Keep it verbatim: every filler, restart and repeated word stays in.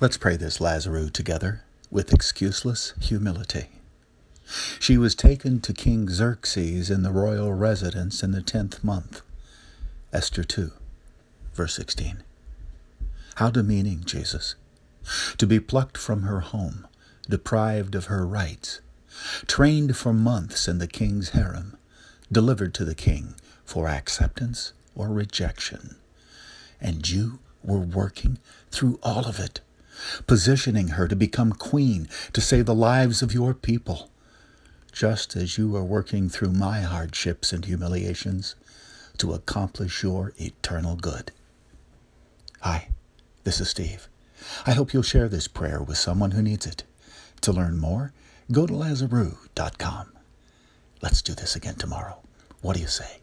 Let's pray this Lazarus together with excuseless humility. She was taken to King Xerxes in the royal residence in the tenth month. Esther two, verse sixteen. How demeaning, Jesus, to be plucked from her home, deprived of her rights, trained for months in the king's harem, delivered to the king for acceptance or rejection. And you were working through all of it, positioning her to become queen, to save the lives of your people, just as you are working through my hardships and humiliations to accomplish your eternal good. Hi, this is Steve. I hope you'll share this prayer with someone who needs it. To learn more, go to lazarus dot com. Let's do this again tomorrow. What do you say?